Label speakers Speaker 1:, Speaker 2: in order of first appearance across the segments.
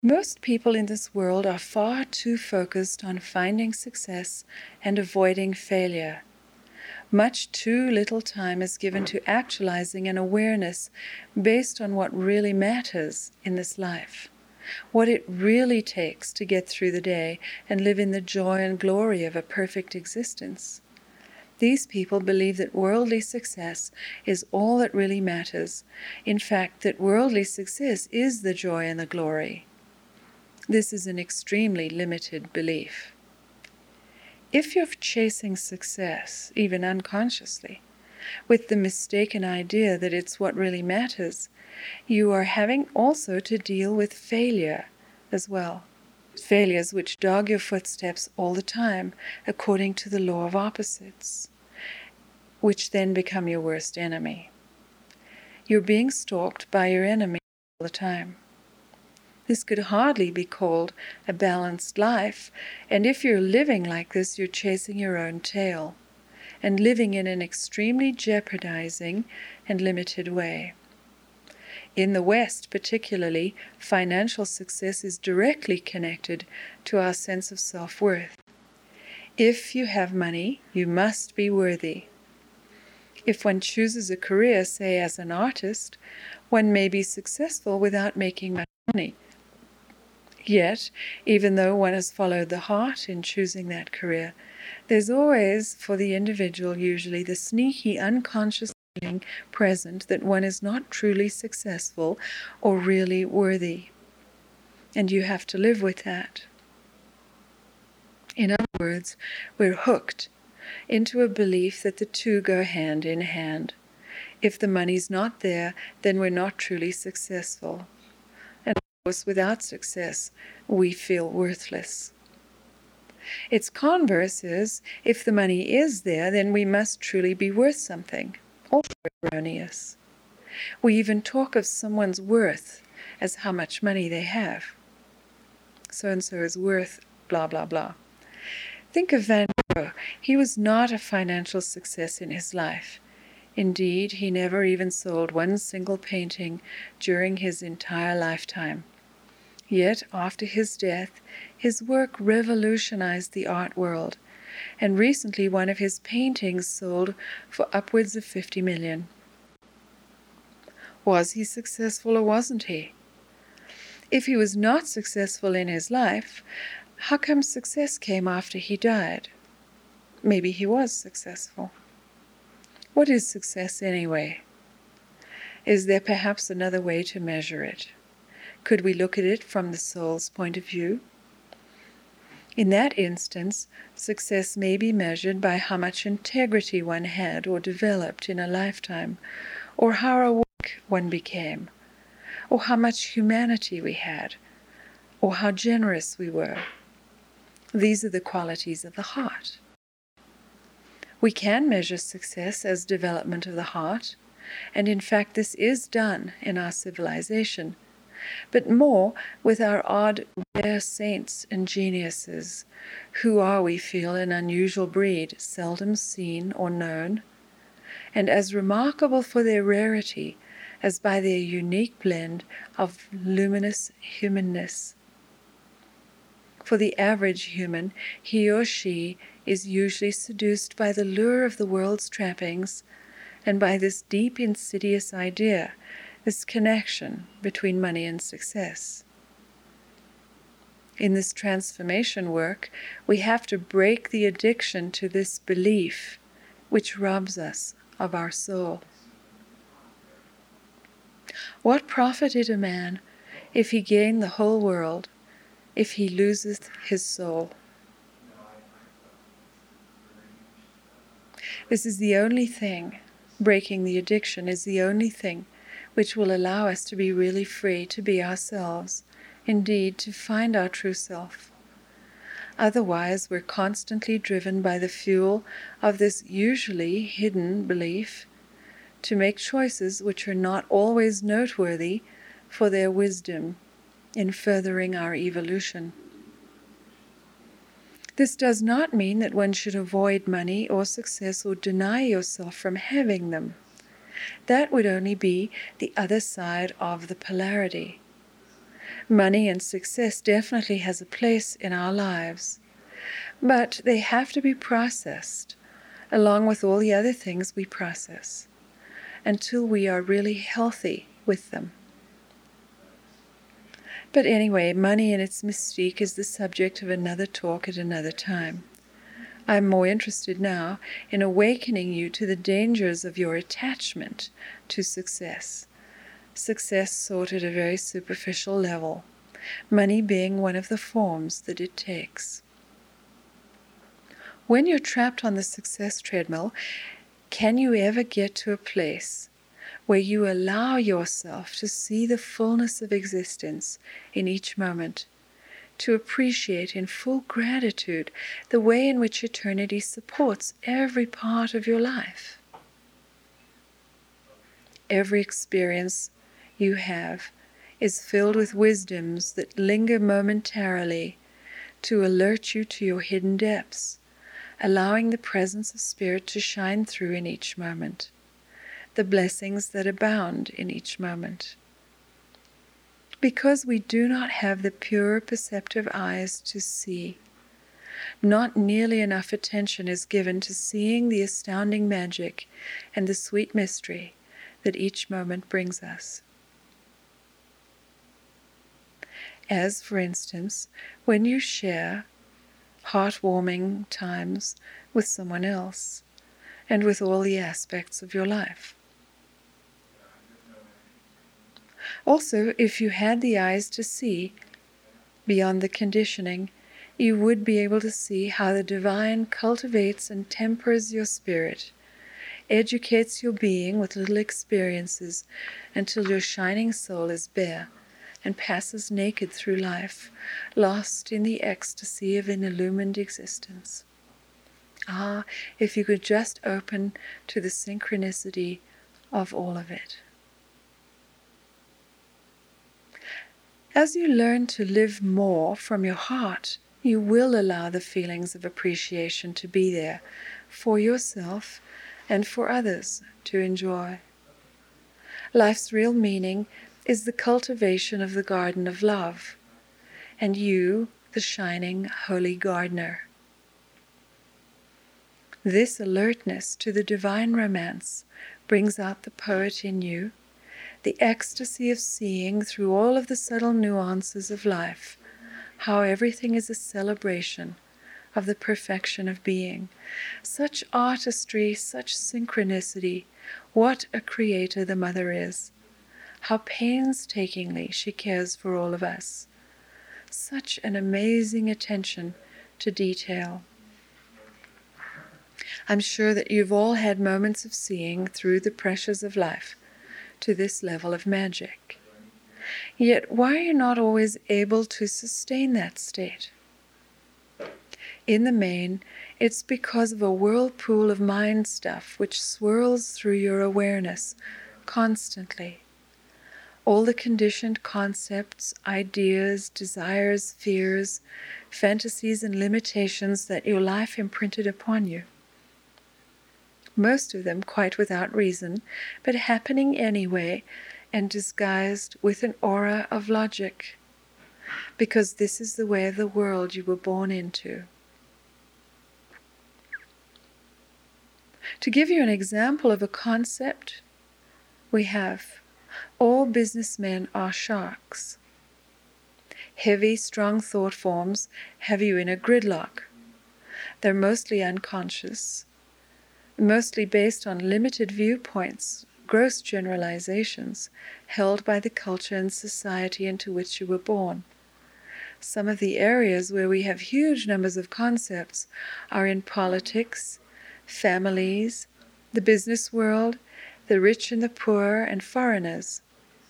Speaker 1: Most people in this world are far too focused on finding success and avoiding failure. Much too little time is given to actualizing an awareness based on what really matters in this life, what it really takes to get through the day and live in the joy and glory of a perfect existence. These people believe that worldly success is all that really matters. In fact, that worldly success is the joy and the glory. This is an extremely limited belief. If you're chasing success, even unconsciously, with the mistaken idea that it's what really matters, you are having also to deal with failure as well. Failures which dog your footsteps all the time, according to the law of opposites, which then become your worst enemy. You're being stalked by your enemy all the time. This could hardly be called a balanced life, and if you're living like this, you're chasing your own tail, and living in an extremely jeopardizing and limited way. In the West, particularly, financial success is directly connected to our sense of self-worth. If you have money, you must be worthy. If one chooses a career, say as an artist, one may be successful without making much money. Yet, even though one has followed the heart in choosing that career, there's always, for the individual, usually the sneaky, unconscious feeling present that one is not truly successful or really worthy. And you have to live with that. In other words, we're hooked into a belief that the two go hand in hand. If the money's not there, then we're not truly successful. And of course, without success, we feel worthless. Its converse is, if the money is there, then we must truly be worth something. Also erroneous. We even talk of someone's worth as how much money they have. So-and-so is worth blah, blah, blah. Think of Van Gogh. He was not a financial success in his life. Indeed, he never even sold one single painting during his entire lifetime. Yet, after his death, his work revolutionized the art world, and recently one of his paintings sold for upwards of 50 million. Was he successful or wasn't he? If he was not successful in his life, how come success came after he died? Maybe he was successful. What is success anyway? Is there perhaps another way to measure it? Could we look at it from the soul's point of view? In that instance, success may be measured by how much integrity one had or developed in a lifetime, or how awake one became, or how much humanity we had, or how generous we were. These are the qualities of the heart. We can measure success as development of the heart, and in fact this is done in our civilization, but more with our odd, rare saints and geniuses, who are, we feel, an unusual breed, seldom seen or known, and as remarkable for their rarity as by their unique blend of luminous humanness. For the average human, he or she is usually seduced by the lure of the world's trappings and by this deep, insidious idea, this connection between money and success. In this transformation work, we have to break the addiction to this belief, which robs us of our soul. What profited a man if he gained the whole world, if he loseth his soul? This is the only thing, breaking the addiction is the only thing which will allow us to be really free, to be ourselves, indeed, to find our true self. Otherwise, we're constantly driven by the fuel of this usually hidden belief to make choices which are not always noteworthy for their wisdom in furthering our evolution. This does not mean that one should avoid money or success or deny yourself from having them. That would only be the other side of the polarity. Money and success definitely has a place in our lives, but they have to be processed along with all the other things we process until we are really healthy with them. But anyway, money and its mystique is the subject of another talk at another time. I'm more interested now in awakening you to the dangers of your attachment to success. Success sought at a very superficial level, money being one of the forms that it takes. When you're trapped on the success treadmill, can you ever get to a place where you allow yourself to see the fullness of existence in each moment, to appreciate in full gratitude the way in which eternity supports every part of your life? Every experience you have is filled with wisdoms that linger momentarily to alert you to your hidden depths, allowing the presence of Spirit to shine through in each moment, the blessings that abound in each moment. Because we do not have the pure perceptive eyes to see, not nearly enough attention is given to seeing the astounding magic and the sweet mystery that each moment brings us. As, for instance, when you share heartwarming times with someone else and with all the aspects of your life. Also, if you had the eyes to see beyond the conditioning, you would be able to see how the divine cultivates and tempers your spirit, educates your being with little experiences until your shining soul is bare and passes naked through life, lost in the ecstasy of an illumined existence. Ah, if you could just open to the synchronicity of all of it. As you learn to live more from your heart, you will allow the feelings of appreciation to be there for yourself and for others to enjoy. Life's real meaning is the cultivation of the garden of love, and you, the shining, holy gardener. This alertness to the divine romance brings out the poet in you, the ecstasy of seeing through all of the subtle nuances of life, how everything is a celebration of the perfection of being. Such artistry, such synchronicity, what a creator the Mother is. How painstakingly she cares for all of us. Such an amazing attention to detail. I'm sure that you've all had moments of seeing through the pressures of life to this level of magic. Yet why are you not always able to sustain that state? In the main, it's because of a whirlpool of mind stuff which swirls through your awareness constantly. All the conditioned concepts, ideas, desires, fears, fantasies, and limitations that your life imprinted upon you. Most of them quite without reason, but happening anyway and disguised with an aura of logic, because this is the way of the world you were born into. To give you an example of a concept, we have all businessmen are sharks. Heavy, strong thought forms have you in a gridlock. They're mostly unconscious, mostly based on limited viewpoints, gross generalizations held by the culture and society into which you were born. Some of the areas where we have huge numbers of concepts are in politics, families, the business world, the rich and the poor, and foreigners.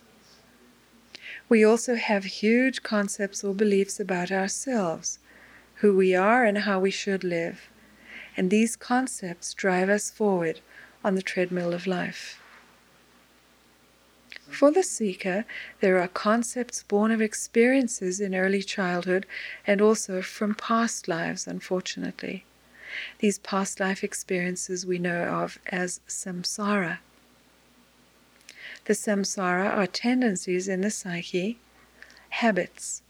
Speaker 1: We also have huge concepts or beliefs about ourselves, who we are and how we should live. And these concepts drive us forward on the treadmill of life. For the seeker, there are concepts born of experiences in early childhood and also from past lives, unfortunately. These past life experiences we know of as samsara. The samsara are tendencies in the psyche, habits,